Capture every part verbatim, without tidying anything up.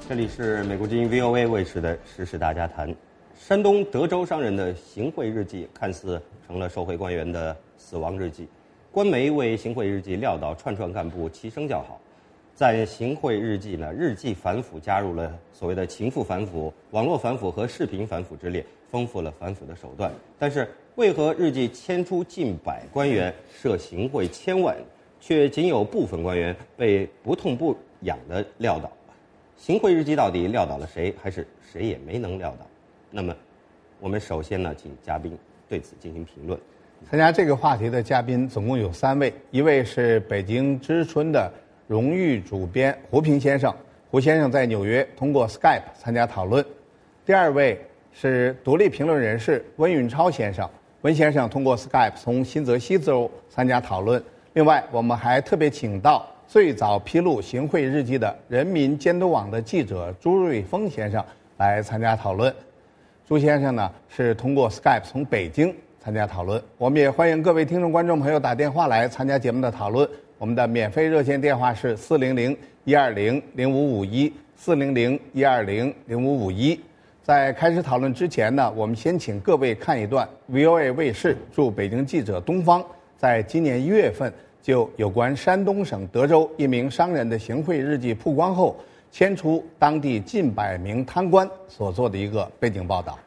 这里是美国之音 V O A 卫视的时事大家谈。山东德州商人的行贿日记看似成了受贿官员的死亡日记，官媒为行贿日记撂倒串串干部齐声叫好。在行贿日记呢，日记反腐加入了所谓的情妇反腐、网络反腐和视频反腐之列，丰富了反腐的手段。但是，为何日记牵出近百官员涉行贿千万，却仅有部分官员被不痛不痒地撂倒？行贿日记到底撂倒了谁，还是谁也没能撂倒？那么，我们首先呢，请嘉宾对此进行评论。 参加这个话题的嘉宾总共有三位，一位是北京知春的荣誉主编胡平先生，胡先生在纽约通过 Skype 参加讨论；第二位是独立评论人士温允超先生，温先生通过 Skype 从新泽西州参加讨论。另外，我们还特别请到最早披露行贿日记的人民监督网的记者朱瑞峰先生来参加讨论。朱先生呢是通过 Skype 从北京参加讨论。我们也欢迎各位听众观众朋友打电话来参加节目的讨论。我们的免费热线电话是四零零一二零零五五一四零零一二零零五五一。在开始讨论之前呢，我们先请各位看一段 V O A 卫视驻北京记者东方在今年一月份就有关山东省德州一名商人的行贿日记曝光后，牵出当地近百名贪官所做的一个背景报道。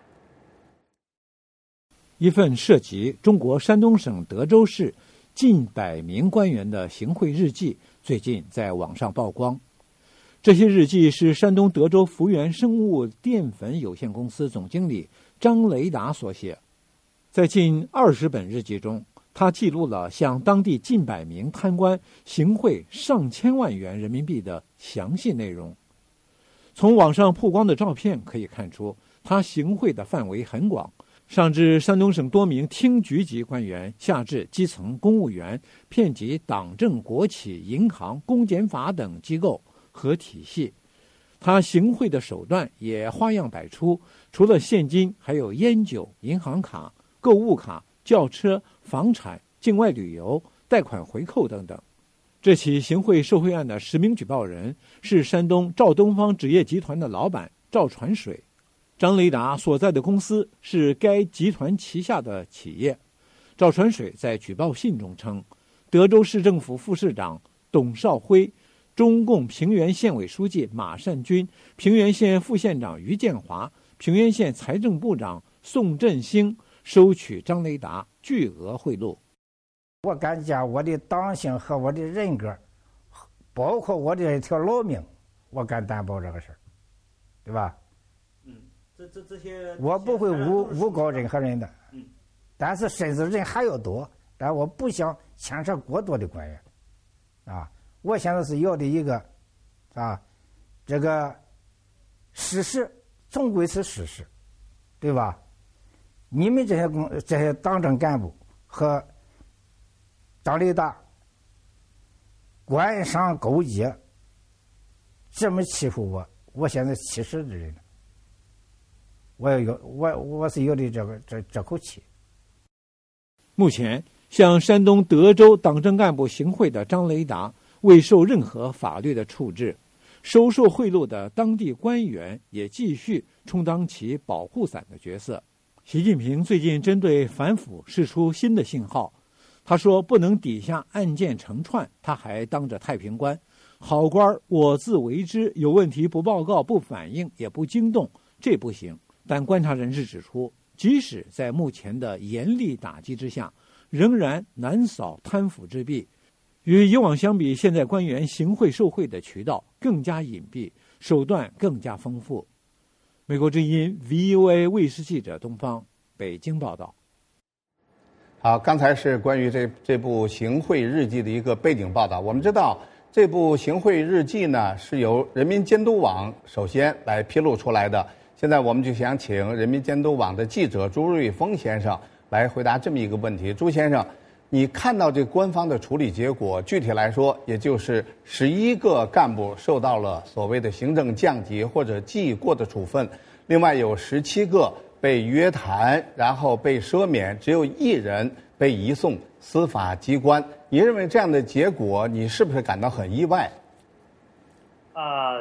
一份涉及中国山东省德州市近百名官员的行贿日记最近在网上曝光。这些日记是山东德州福源生物淀粉有限公司总经理张雷达所写。在近二十本日记中，他记录了向当地近百名贪官行贿上千万元人民币的详细内容。从网上曝光的照片可以看出，他行贿的范围很广，上至山东省多名厅局级官员，下至基层公务员，遍及党政国企、银行、公检法等机构和体系。他行贿的手段也花样百出，除了现金，还有烟酒、银行卡、购物卡、轿车、房产、境外旅游、贷款回扣等等。这起行贿受贿案的实名举报人是山东赵东方纸业集团的老板赵传水。张雷达所在的公司是该集团旗下的企业。赵传水在举报信中称，德州市政府副市长董少辉、中共平原县委书记马善军、平原县副县长于建华、平原县财政部长宋振兴收取张雷达巨额贿赂。 我敢讲，我的党性和我的人格，包括我的一条老命，我敢担保这个事儿，对吧？ 嗯，这这这些我不会诬诬告任何人的。嗯，但是甚至人还要多，但我不想牵扯过多的官员。啊，我现在是要的一个，啊，这个事实总归是事实，对吧？你们这些公这些党政干部和张雷达官商勾结，这么欺负我，我现在七十的人了，我要有我我是有的这个这这口气。 目前，向山东德州党政干部行贿的张雷达未受任何法律的处置，收受贿赂的当地官员也继续充当起保护伞的角色。习近平最近针对反腐释出新的信号，他说不能底下案件成串，他还当着太平官，好官我自为之，有问题不报告、不反映也不惊动，这不行。但观察人士指出，即使在目前的严厉打击之下，仍然难扫贪腐之弊。与以往相比，现在官员行贿受贿的渠道更加隐蔽，手段更加丰富。美国之音 V O A 卫视记者东方北京报道。 好，刚才是关于这这部行贿日记的一个背景报道。我们知道，这部行贿日记呢是由人民监督网首先来披露出来的。现在我们就想请人民监督网的记者朱瑞峰先生来回答这么一个问题。朱先生，你看到这官方的处理结果，具体来说，也就是十一个干部受到了所谓的行政降级或者记过的处分，另外有十七个被约谈，然后被赦免，只有一人被移送司法机关。你认为这样的结果，你是不是感到很意外？ 啊、呃，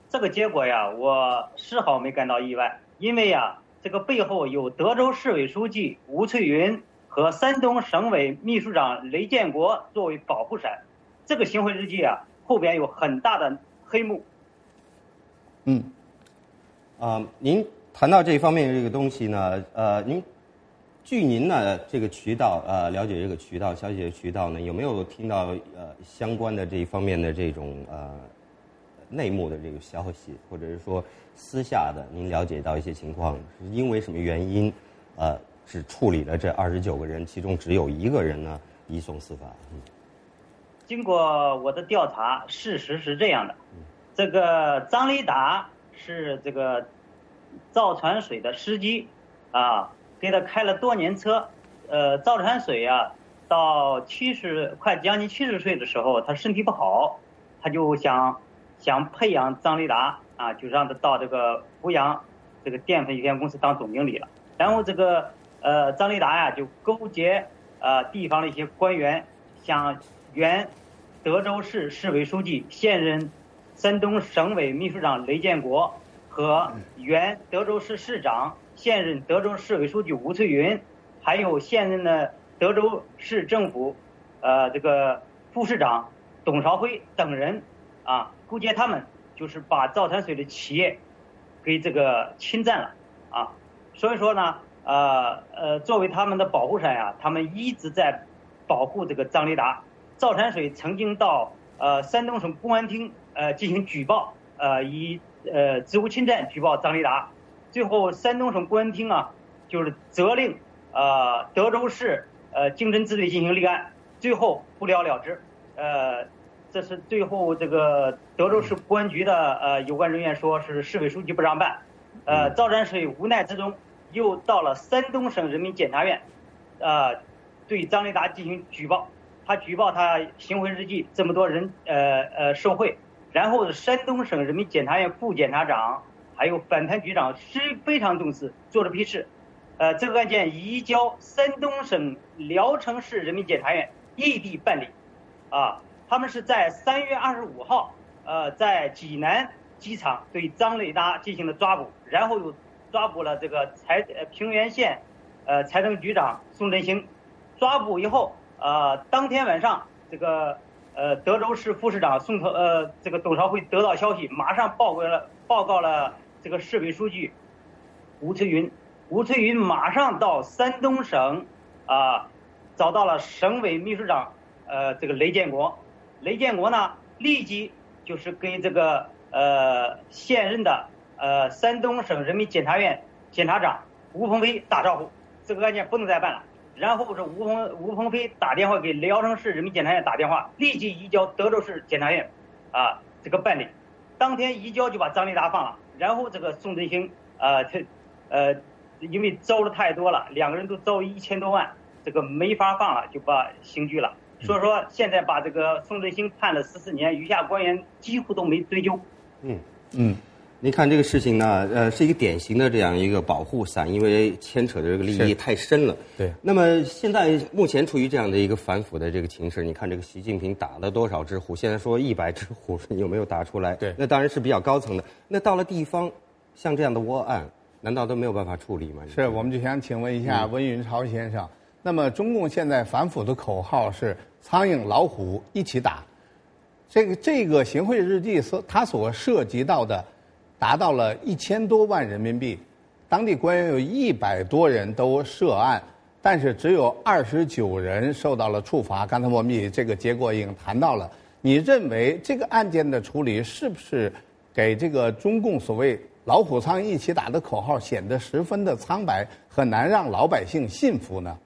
这个结果呀，我丝毫没感到意外，因为呀，这个背后有德州市委书记吴翠云和山东省委秘书长雷建国作为保护伞，这个行贿日记啊，后边有很大的黑幕。 嗯，啊、呃，您谈到这方面这个东西呢，呃，您据您呢这个渠道呃了解这个渠道消息的渠道呢，有没有听到呃相关的这一方面的这种呃内幕的这个消息，或者是说私下的您了解到一些情况，是因为什么原因呃只处理了这二十九个人，其中只有一个人呢移送司法？嗯， 经过我的调查，事实是这样的。这个张雷达是这个造船水的司机啊，给他开了多年车。呃，造船水啊，到七十快将近七十岁的时候，他身体不好，他就想想培养张雷达啊，就让他到这个阜阳这个淀粉有限公司当总经理了。然后这个呃张雷达呀、啊，就勾结呃地方的一些官员，向原德州市市委书记、现任山东省委秘书长雷建国和原德州市市长、现任德州市委书记吴翠云，还有现任的德州市政府呃这个副市长董朝辉等人啊，勾结他们就是把造船水的企业给这个侵占了啊。所以说呢，呃呃，作为他们的保护伞呀，他们一直在保护这个张雷达。造船水曾经到呃山东省公安厅呃进行举报，呃以呃职务侵占举报张雷达，最后山东省公安厅啊就是责令呃德州市呃经侦支队进行立案，最后不了了之。呃，这是最后这个德州市公安局的呃有关人员说是市委书记不让办，呃造船水无奈之中又到了山东省人民检察院，呃对张雷达进行举报。他举报他行贿日记这么多人呃呃受贿，然后山东省人民检察院副检察长还有反贪局长是非常重视，做了批示，呃这个案件移交山东省聊城市人民检察院异地办理，啊，他们是在三月二十五号呃在济南机场对张雷达进行了抓捕，然后又抓捕了这个财呃平原县呃财政局长宋振兴，抓捕以后。呃，当天晚上，这个呃德州市副市长宋朝呃这个董朝辉得到消息，马上报告了报告了这个市委书记吴翠云，吴翠云马上到山东省啊、呃、找到了省委秘书长呃这个雷建国，雷建国呢立即就是给这个呃现任的呃山东省人民检察院检察长吴鹏飞打招呼，这个案件不能再办了。然后是吴鹏吴鹏飞打电话给聊城市人民检察院打电话，立即移交德州市检察院，啊，这个办理。当天移交就把张雷达放了，然后这个宋振兴，呃，他，呃，因为招的太多了，两个人都招一千多万，这个没法放了，就把刑拘了。所以说现在把这个宋振兴判了十四年，余下官员几乎都没追究。 嗯嗯。您看这个事情呢，呃，是一个典型的这样一个保护伞，因为牵扯的这个利益太深了。 对。 那么现在目前处于这样的一个反腐的这个情势，你看这个习近平打了多少只虎？现在说一百只虎，有没有打出来？ 对。 那当然是比较高层的。那到了地方，像这样的窝案，难道都没有办法处理吗？ 是，我们就想请问一下温云朝先生，嗯、那么中共现在反腐的口号是“苍蝇老虎一起打”，这个这个行贿日记所它所涉及到的。达到了一千多万人民币，当地官员有一百多人都涉案，但是只有二十九人受到了处罚。刚才我们也这个结果已经谈到了。你认为这个案件的处理是不是给这个中共所谓“老虎苍蝇一起打”的口号显得十分的苍白，很难让老百姓信服呢？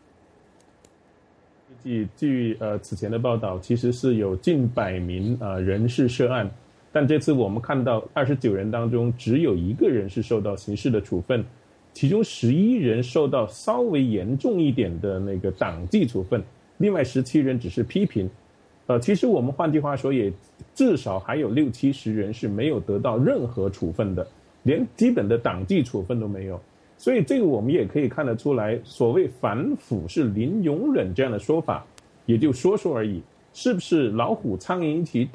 据据呃此前的报道，其实是有近百名呃人士涉案。但这次我们看到二十九人当中只有一个人是受到刑事的处分，其中十一人受到稍微严重一点的那个党纪处分，另外十七人只是批评。呃，其实我们换句话说，也至少还有六七十人是没有得到任何处分的，连基本的党纪处分都没有。所以这个我们也可以看得出来，所谓反腐是零容忍这样的说法，也就说说而已，是不是老虎苍蝇一起打？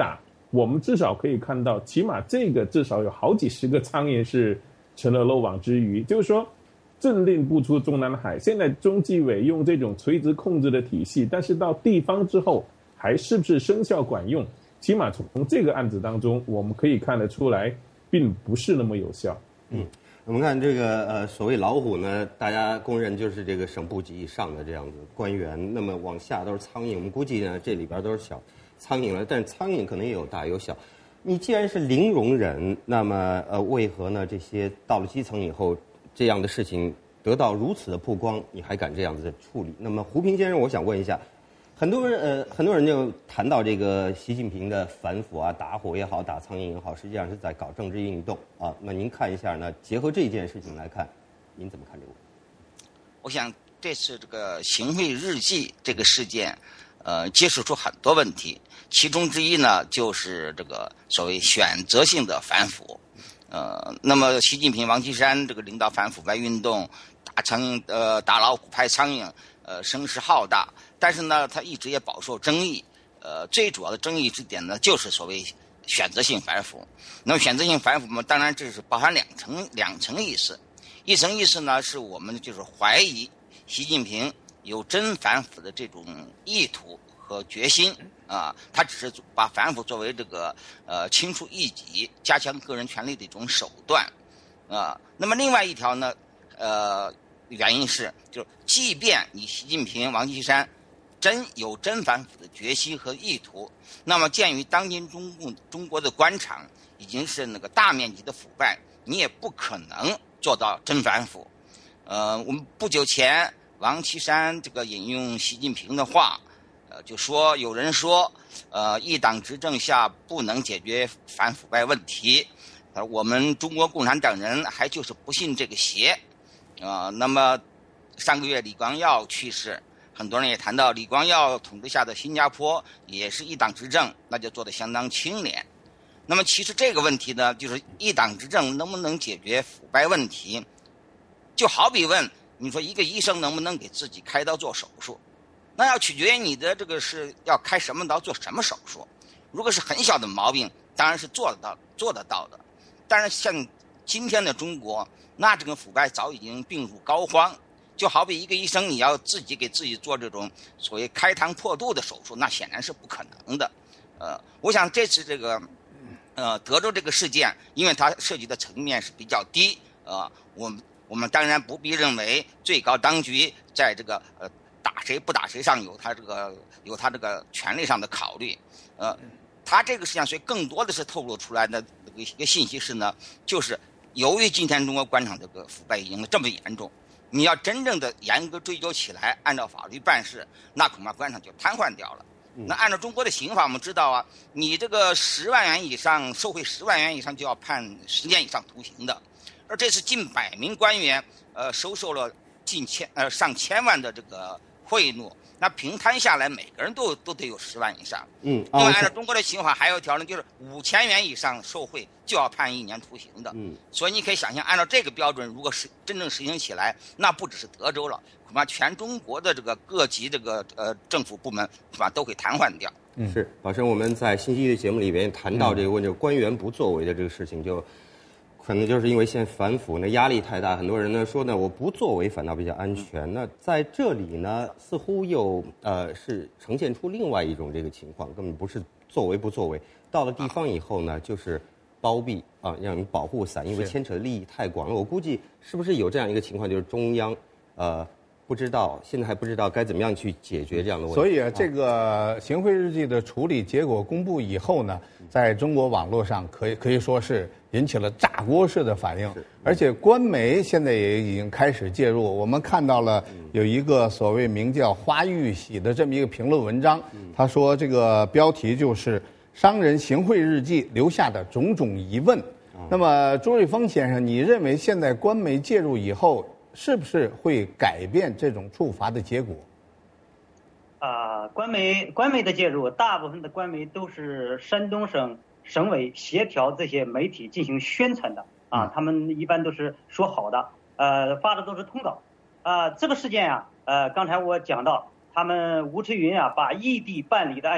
我们至少可以看到，起码这个至少有好几十个苍蝇是成了漏网之鱼。就是说，政令不出中南海，现在中纪委用这种垂直控制的体系，但是到地方之后，还是不是生效管用？起码从这个案子当中，我们可以看得出来，并不是那么有效。 嗯。我们看这个呃，所谓老虎呢，大家公认就是这个省部级以上的这样子官员，那么往下都是苍蝇。我们估计呢，这里边都是小苍蝇了，但是苍蝇可能也有大有小。你既然是零容忍，那么呃，为何呢？这些到了基层以后，这样的事情得到如此的曝光，你还敢这样子的处理？那么胡平先生，我想问一下。很多人呃，很多人就谈到这个习近平的反腐啊，打虎也好，打苍蝇也好，实际上是在搞政治运动啊。那您看一下呢？结合这件事情来看，您怎么看这个问题？ 我想这次这个行贿日记这个事件，呃，揭示出很多问题，其中之一呢，就是这个所谓选择性的反腐。呃，那么习近平、王岐山这个领导反腐败运动，打苍蝇呃打老虎拍苍蝇，呃，声势浩大。但是呢，他一直也饱受争议。呃，最主要的争议之点呢，就是所谓选择性反腐。那么选择性反腐嘛，当然这是包含两层两层意思。一层意思呢，是我们就是怀疑习近平有真反腐的这种意图和决心啊，他只是把反腐作为这个呃清除异己、加强个人权利的一种手段啊。那么另外一条呢，呃，原因是就是即便你习近平、王岐山真有真反腐的决心和意图，那么鉴于当今中共中国的官场已经是那个大面积的腐败，你也不可能做到真反腐。呃，我们不久前王岐山这个引用习近平的话，呃，就说有人说，呃，一党执政下不能解决反腐败问题，呃，我们中国共产党人还就是不信这个邪，啊、呃，那么上个月李光耀去世。很多人也谈到李光耀统治下的新加坡也是一党执政，那就做得相当清廉。那么其实这个问题呢，就是一党执政能不能解决腐败问题，就好比问你说一个医生能不能给自己开刀做手术，那要取决于你的这个是要开什么刀做什么手术。如果是很小的毛病，当然是做得到做得到的。但是像今天的中国，那这个腐败早已经病入膏肓。就好比一个医生，你要自己给自己做这种所谓开膛破肚的手术，那显然是不可能的。呃，我想这次这个呃德州这个事件，因为它涉及的层面是比较低，呃，我们我们当然不必认为最高当局在这个呃打谁不打谁上有他这个有他这个权利上的考虑。呃，他这个实际上所以更多的是透露出来的一个信息是呢，就是由于今天中国官场这个腐败已经这么严重。你要真正的严格追究起来，按照法律办事，那恐怕官场就瘫痪掉了。那按照中国的刑法，我们知道啊，你这个十万元以上受贿十万元以上就要判十年以上徒刑的。而这次近百名官员，呃，收受了近千呃上千万的这个贿赂，那平摊下来，每个人都都得有十万以上。 嗯， 另外按照中国的刑法还有一条呢，就是五千元以上受贿就要判一年徒刑的。 嗯， 所以你可以想象，按照这个标准，如果是真正实行起来，那不只是德州了，恐怕全中国的这个各级这个呃政府部门恐怕都会瘫痪掉。 嗯，是，宝生，我们在星期一的节目里边谈到这个问题，官员不作为的这个事情，就可能就是因为现在反腐呢压力太大，很多人呢说呢我不作为反倒比较安全。那在这里呢，似乎又呃是呈现出另外一种这个情况，根本不是作为不作为，到了地方以后呢，就是包庇啊，让你保护伞，因为牵扯的利益太广了。我估计是不是有这样一个情况，就是中央呃不知道，现在还不知道该怎么样去解决这样的问题。 所以啊，这个行贿日记的处理结果公布以后呢，在中国网络上可以可以说是引起了炸锅式的反应，而且官媒现在也已经开始介入。我们看到了有一个所谓名叫花玉玺的这么一个评论文章，他说这个标题就是商人行贿日记留下的种种疑问。那么朱瑞峰先生，你认为现在官媒介入以后，是不是会改变这种处罚的结果？ 啊、呃，官媒官媒的介入，大部分的官媒都是山东省省委协调这些媒体进行宣传的啊，他们一般都是说好的，呃，发的都是通稿。啊、呃，这个事件啊，呃，刚才我讲到，他们吴春云啊，把异地办理的案件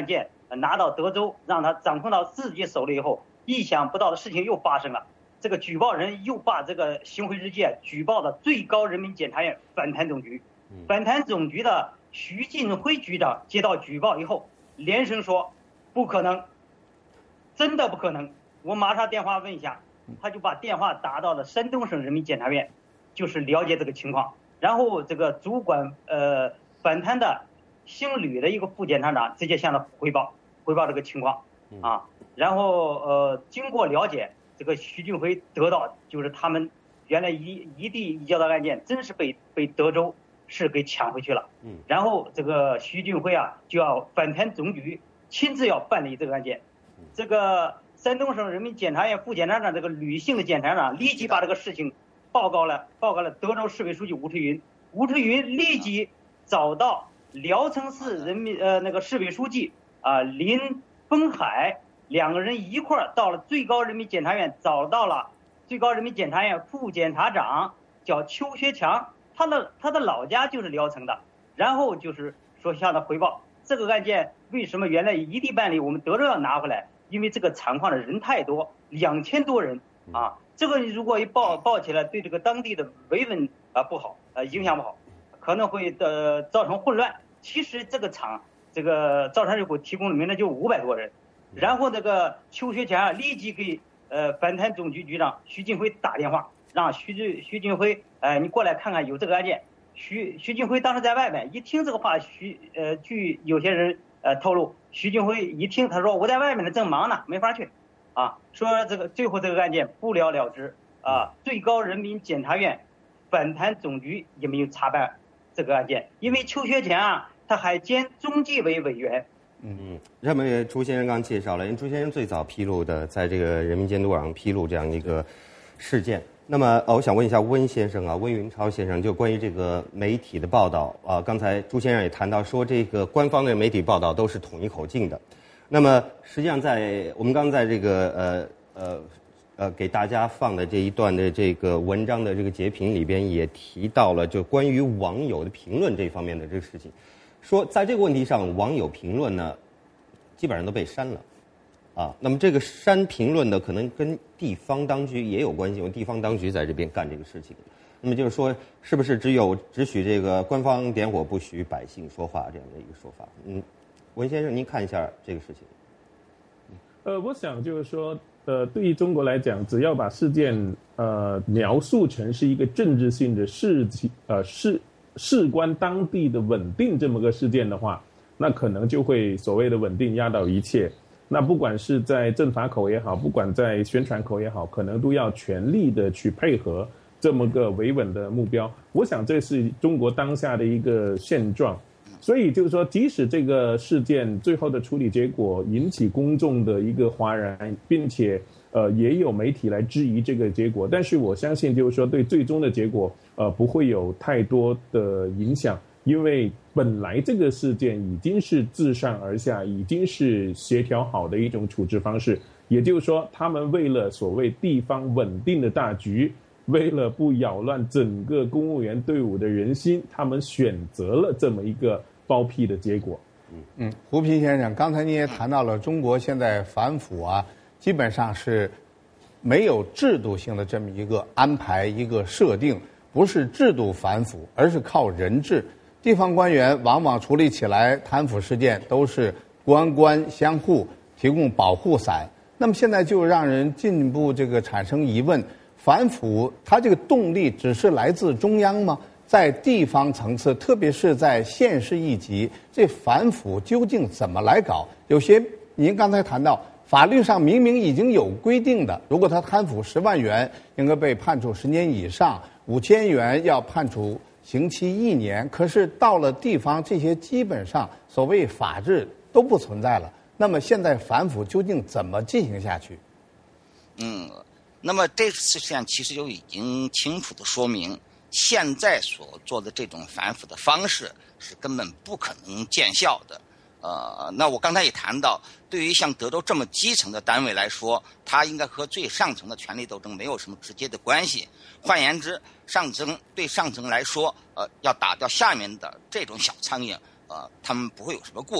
拿到德州，让他掌控到自己手里以后，意想不到的事情又发生了。这个举报人又把这个行贿日记举报到最高人民检察院反贪总局。反贪总局的徐进辉局长接到举报以后，连声说不可能，真的不可能。我马上电话问一下，他就把电话打到了山东省人民检察院，就是了解这个情况。然后这个主管呃反贪的姓吕的一个副检察长直接向他汇报汇报这个情况啊。然后呃经过了解，这个徐俊辉得到就是他们原来一一地移交的案件真是被被德州市给抢回去了。然后这个徐俊辉啊就要反贪总局亲自要办理这个案件。这个山东省人民检察院副检察长这个吕姓的检察长立即把这个事情报告了报告了德州市委书记吴垂云。吴垂云立即找到聊城市人民呃那个市委书记啊、呃、林峰海，两个人一块儿到了最高人民检察院，找到了最高人民检察院副检察长叫邱学强，他的他的老家就是聊城的。然后就是说向他汇报这个案件为什么原来一地办理，我们德州要拿回来，因为这个厂矿的人太多，两千多人啊，这个如果一报报起来，对这个当地的维稳啊不好，呃影响不好，可能会呃造成混乱。其实这个厂这个造船水库提供的名单就五百多人。然后这个邱学强立即给呃反贪总局局长徐进辉打电话，让徐徐进辉呃你过来看看有这个案件。徐徐进辉当时在外面，一听这个话，徐呃据有些人呃透露，徐进辉一听他说我在外面呢正忙呢没法去啊，说这个最后这个案件不了了之啊，最高人民检察院反贪总局也没有查办这个案件，因为邱学强啊他还兼中纪委委员。 嗯，那么朱先生刚介绍了，因为朱先生最早披露的，在这个人民监督网披露这样一个事件。那么，呃，我想问一下温先生啊，温云超先生，就关于这个媒体的报道啊，刚才朱先生也谈到说，这个官方的媒体报道都是统一口径的。那么，实际上在我们刚在这个呃呃呃给大家放的这一段的这个文章的这个截屏里边，也提到了就关于网友的评论这方面的这个事情。说在这个问题上，网友评论呢，基本上都被删了，啊，那么这个删评论的可能跟地方当局也有关系，因为地方当局在这边干这个事情。那么就是说，是不是只有只许这个官方点火，不许百姓说话这样的一个说法？嗯，文先生，您看一下这个事情。 呃，我想就是说，呃，对于中国来讲，只要把事件呃描述成是一个政治性的事情，呃事。事关当地的稳定这么个事件的话，那可能就会所谓的稳定压倒一切。那不管是在政法口也好，不管在宣传口也好，可能都要全力的去配合这么个维稳的目标。我想这是中国当下的一个现状。所以就是说，即使这个事件最后的处理结果引起公众的一个哗然，并且呃也有媒体来质疑这个结果，但是我相信就是说对最终的结果呃不会有太多的影响，因为本来这个事件已经是自上而下，已经是协调好的一种处置方式。也就是说，他们为了所谓地方稳定的大局，为了不扰乱整个公务员队伍的人心，他们选择了这么一个包庇的结果。 嗯，胡平先生，刚才你也谈到了中国现在反腐啊，基本上是没有制度性的这么一个安排，一个设定，不是制度反腐，而是靠人治。地方官员往往处理起来贪腐事件都是官官相护，提供保护伞。那么现在就让人进一步这个产生疑问：反腐它这个动力只是来自中央吗？在地方层次，特别是在县市一级，这反腐究竟怎么来搞？有些您刚才谈到，法律上明明已经有规定的，如果他贪腐十万元，应该被判处十年以上；五千元要判处刑期一年。可是到了地方，这些基本上所谓法治都不存在了。那么现在反腐究竟怎么进行下去？ 嗯，那么这次事件其实就已经清楚地说明，现在所做的这种反腐的方式是根本不可能见效的。呃，那我刚才也谈到，对于像德州这么基层的单位来说，它应该和最上层的权力斗争没有什么直接的关系。换言之，上层对上层来说，呃，要打掉下面的这种小苍蝇，呃，他们不会有什么顾忌。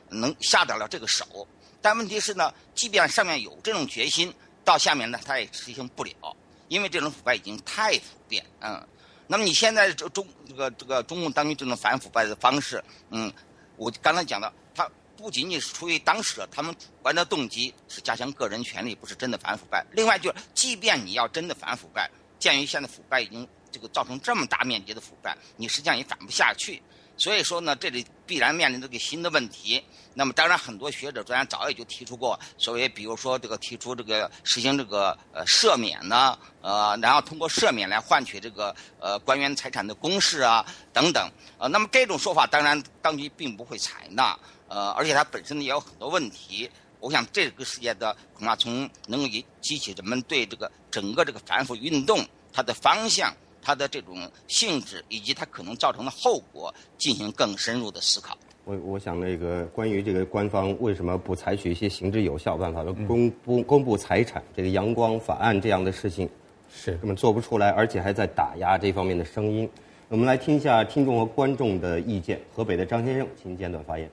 能下得了这个手。但问题是呢，即便上面有这种决心，到下面呢，他也实行不了，因为这种腐败已经太普遍。嗯，那么你现在这中这个这个中共当局这种反腐败的方式，嗯，我刚才讲的，他不仅仅是出于当时他们主观的动机是加强个人权利，不是真的反腐败。另外就是，即便你要真的反腐败，鉴于现在腐败已经这个造成这么大面积的腐败，你实际上也反不下去。所以说呢，这里必然面临这个新的问题。那么当然，很多学者专家早也就提出过，所谓比如说这个提出这个实行这个呃赦免呢，呃，然后通过赦免来换取这个呃官员财产的公示啊等等。呃，那么这种说法当然当局并不会采纳，呃，而且它本身也有很多问题。我想这个世界的恐怕从能够激起人们对这个整个这个反腐运动它的方向、它的这种性质以及它可能造成的后果进行更深入的思考。 我我想那个关于这个官方为什么不采取一些行之有效办法，公布公布财产这个阳光法案这样的事情， 是根本做不出来，而且还在打压这方面的声音。我们来听一下听众和观众的意见。河北的张先生，请简短发言。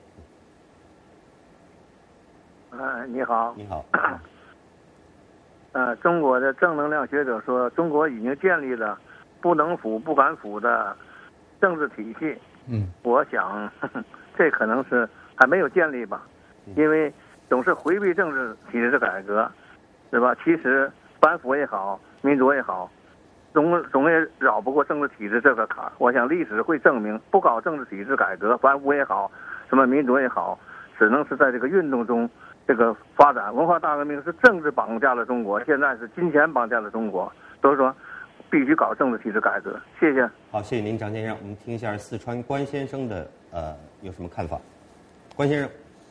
呃，你好。 你好。 呃，中国的正能量学者说，中国已经建立了不能腐、不敢腐的政治体系。 嗯， 我想呵呵这可能是还没有建立吧，因为总是回避政治体制的改革，是吧？其实反腐也好，民主也好，总总也绕不过政治体制这个坎儿。我想历史会证明，不搞政治体制改革，反腐也好，什么民主也好，只能是在这个运动中这个发展。文化大革命是政治绑架了中国，现在是金钱绑架了中国，所以说必须搞政治体制改革。谢谢。 好，谢谢您，张先生。我们听一下四川关先生的呃有什么看法？关先生。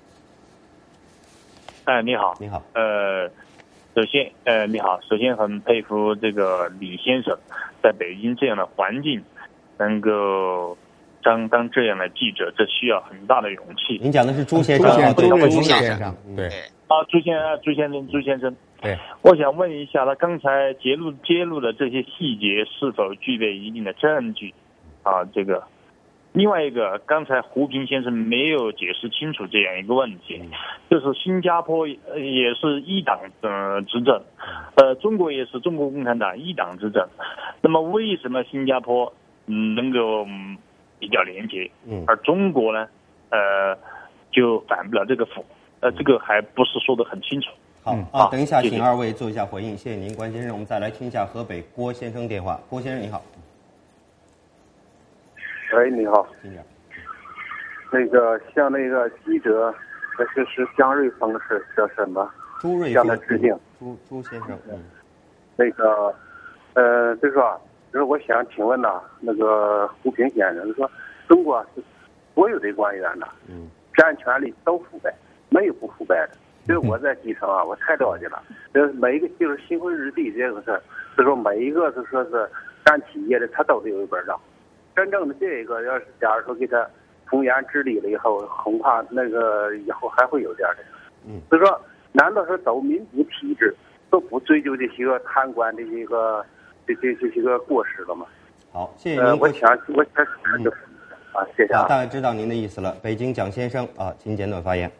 哎，你好。 你好。 呃，首先，呃，你好，首先很佩服这个李先生，在北京这样的环境，能够当当这样的记者，这需要很大的勇气。 您讲的是朱先生啊？对， 朱先生。对。 啊，朱先生，朱先生，朱先生。 对。 我想问一下，他刚才揭露揭露的这些细节是否具备一定的证据？啊，这个。另外一个，刚才胡平先生没有解释清楚这样一个问题，就是新加坡也是一党呃执政，呃，中国也是中国共产党一党执政，那么为什么新加坡嗯能够嗯比较廉洁，而中国呢，呃，就反不了这个腐？呃，这个还不是说得很清楚。 好啊，等一下，请二位做一下回应，谢谢您，关先生。我们再来听一下河北郭先生电话。郭先生你好。 喂，你好。那个像那个记者，这是是江瑞峰是叫什么？ 朱瑞向他致敬。 朱朱先生，嗯。 那个，呃，就是说，就是我想请问呐，那个胡平先生说，中国是所有的官员呐，嗯，占权力都腐败，没有不腐败的。就是我在基层啊，我太了解了。就是每一个就是新婚日历这个事儿，就说每一个就说是干企业的，他都得有一本账。真正的这个，要是假如说给他从严治理了以后，恐怕那个以后还会有这样的。嗯，所以说，难道说走民主体制都不追究这些个贪官这些个这这这些个过失了吗？ 好，谢谢您。 呃，我想我想就、嗯、啊，谢谢啊。 大概知道您的意思了。北京蒋先生啊，请简短发言。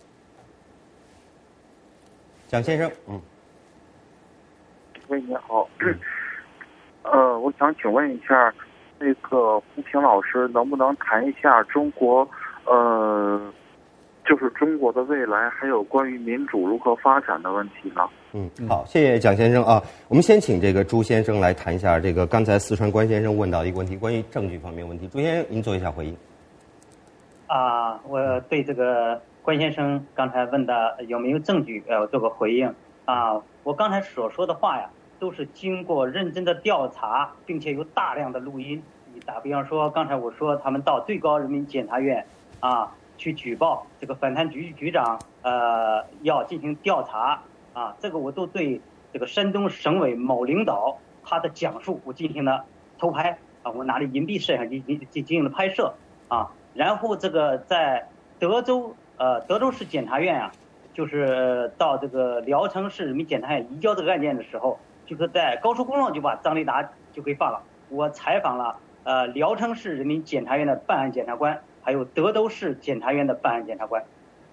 蒋先生，嗯。 喂，你好。嗯、呃，我想请问一下。那个胡平老师，能不能谈一下中国，呃，就是中国的未来，还有关于民主如何发展的问题呢？ 嗯，好，谢谢蒋先生啊。我们先请这个朱先生来谈一下这个刚才四川关先生问到的一个问题，关于证据方面问题。朱先生，您做一下回应。 啊，我对这个关先生刚才问的有没有证据，呃，做个回应啊。我刚才所说的话呀，都是经过认真的调查，并且有大量的录音。你打比方说，刚才我说他们到最高人民检察院啊去举报这个反贪局局长，呃，要进行调查啊，这个我都对这个山东省委某领导他的讲述，我进行了偷拍啊，我拿着银币摄像机进进行了拍摄啊，然后这个在德州呃德州市检察院啊，就是到这个聊城市人民检察院移交这个案件的时候。就是在高速公路就把张立达就给放了。我采访了呃聊城市人民检察院的办案检察官，还有德州市检察院的办案检察官，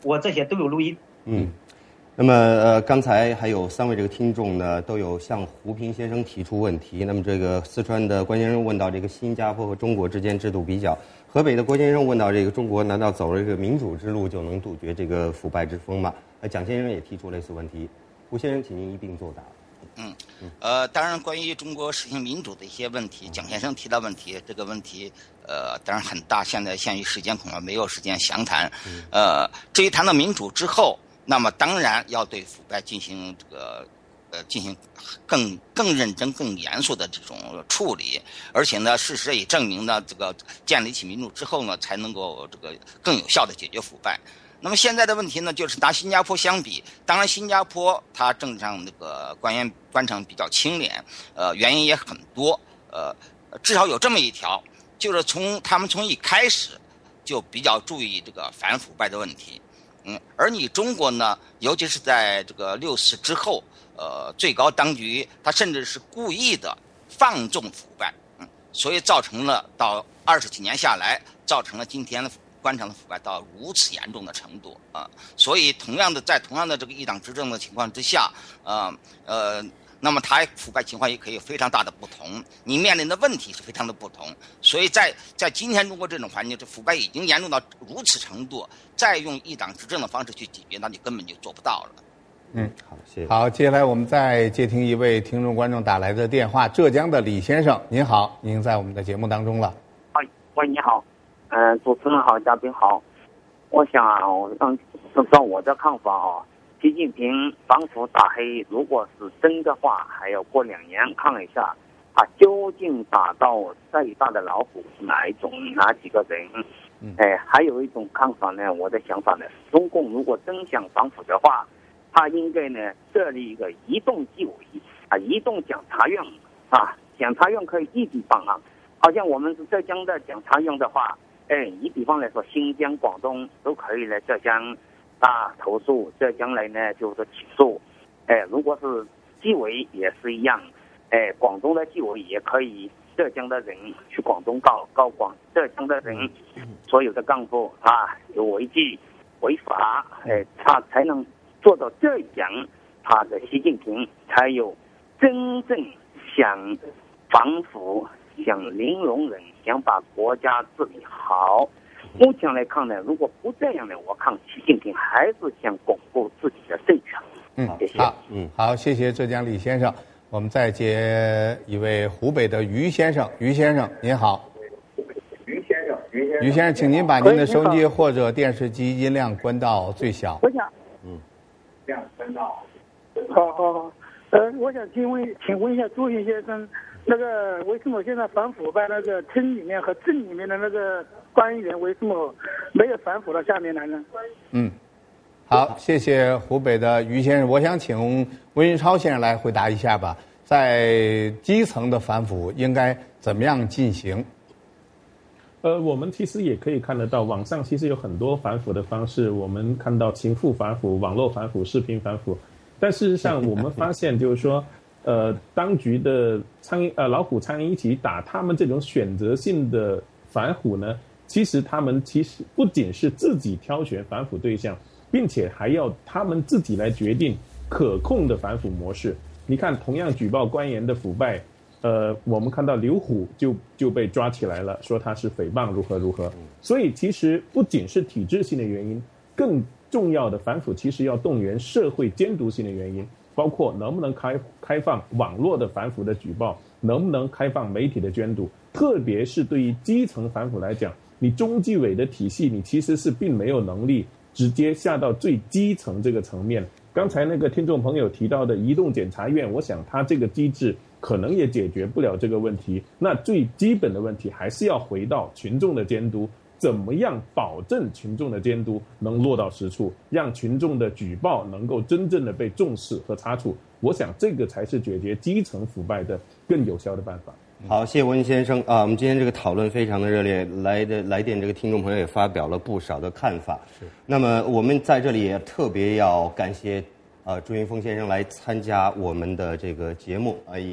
我这些都有录音。 嗯，那么呃，刚才还有三位这个听众呢，都有向胡平先生提出问题。那么这个四川的关先生问到这个新加坡和中国之间制度比较，河北的郭先生问到这个中国难道走了这个民主之路就能杜绝这个腐败之风吗？呃，蒋先生也提出类似问题，胡先生请您一并作答。 嗯，呃，当然，关于中国实行民主的一些问题，蒋先生提到问题，这个问题，呃，当然很大。现在限于时间，恐怕没有时间详谈。呃，至于谈到民主之后，那么当然要对腐败进行这个，呃，进行更更认真、更严肃的这种处理。而且呢，事实也证明呢，这个建立起民主之后呢，才能够这个更有效的解决腐败。那么现在的问题呢，就是拿新加坡相比，当然新加坡它政治上那个官员官场比较清廉，呃，原因也很多，呃，至少有这么一条，就是从他们从一开始就比较注意这个反腐败的问题，嗯，而你中国呢，尤其是在这个六四之后，呃，最高当局他甚至是故意的放纵腐败，嗯，所以造成了到二十几年下来，造成了今天的官场的腐败到如此严重的程度啊，所以同样的在同样的这个一党执政的情况之下，呃呃，那么它腐败情况也可以有非常大的不同，你面临的问题是非常的不同，所以在在今天中国这种环境，这腐败已经严重到如此程度，再用一党执政的方式去解决，那你根本就做不到了。 嗯， 好，谢谢。 好，接下来我们再接听一位听众观众打来的电话，浙江的李先生，您好，您在我们的节目当中了。 喂，喂，你好。嗯、呃，主持人好，嘉宾好。我想啊，我让说说我的看法啊，习近平反腐打黑，如果是真的话，还要过两年看一下，啊，究竟打到最大的老虎是哪一种，哪几个人？嗯，哎，还有一种看法呢，我的想法呢，中共如果真想反腐的话，他应该呢设立一个移动纪委啊，移动检察院啊，检察院可以一举办案。好像我们是浙江的检察院的话。哎，你比方来说，新疆、广东都可以来浙江啊投诉，浙江来呢就是起诉。哎，如果是纪委也是一样，哎，广东的纪委也可以，浙江的人去广东告告广，浙江的人所有的干部啊有违纪违法，哎，他才能做到这样，他的习近平才有真正想反腐。想零容忍，想把国家治理好。目前来看呢，如果不这样呢，我看习近平还是想巩固自己的政权。 嗯， 谢谢。 好，嗯，好，谢谢浙江李先生。我们再接一位湖北的于先生，于先生您好。 于先生，于先生， 于先生，请您把您的收音机或者电视机音量关到最小。 我想， 嗯， 这样关到。 好好好，呃，我想请问，请问一下朱云先生。那个为什么现在反腐败那个厅里面和镇里面的那个官员为什么没有反腐到下面来呢？ 嗯，好，谢谢湖北的于先生。我想请温云超先生来回答一下吧，在基层的反腐应该怎么样进行？ 呃，我们其实也可以看得到，网上其实有很多反腐的方式。我们看到情妇反腐、网络反腐、视频反腐，但事实上我们发现就是说。呃，当局的苍蝇呃老虎苍蝇一起打，他们这种选择性的反腐呢，其实他们其实不仅是自己挑选反腐对象，并且还要他们自己来决定可控的反腐模式。你看，同样举报官员的腐败，呃，我们看到刘虎就就被抓起来了，说他是诽谤如何如何。所以其实不仅是体制性的原因，更重要的反腐其实要动员社会监督性的原因。包括能不能开开放网络的反腐的举报，能不能开放媒体的监督，特别是对于基层反腐来讲，你中纪委的体系，你其实是并没有能力直接下到最基层这个层面。刚才那个听众朋友提到的移动检察院，我想他这个机制可能也解决不了这个问题。那最基本的问题还是要回到群众的监督。怎么样保证群众的监督能落到实处，让群众的举报能够真正的被重视和查处？我想这个才是解决基层腐败的更有效的办法。 好，谢谢温先生啊！我们今天这个讨论非常的热烈，来的来电这个听众朋友也发表了不少的看法。是。那么我们在这里也特别要感谢呃朱云峰先生来参加我们的这个节目啊、呃，也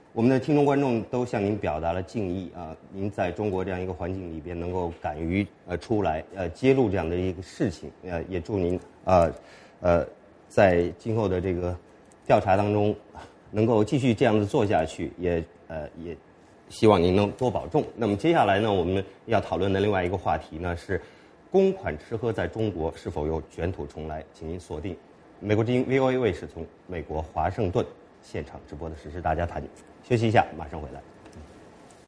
我们的听众观众都向您表达了敬意啊！您在中国这样一个环境里边能够敢于呃出来呃揭露这样的一个事情，呃，也祝您啊呃在今后的这个调查当中能够继续这样子做下去，也呃也希望您能多保重。那么接下来呢，我们要讨论的另外一个话题呢是公款吃喝在中国是否又卷土重来，请您锁定美国之音 V O A 卫视从美国华盛顿现场直播的时事大家谈，休息一下，马上回来。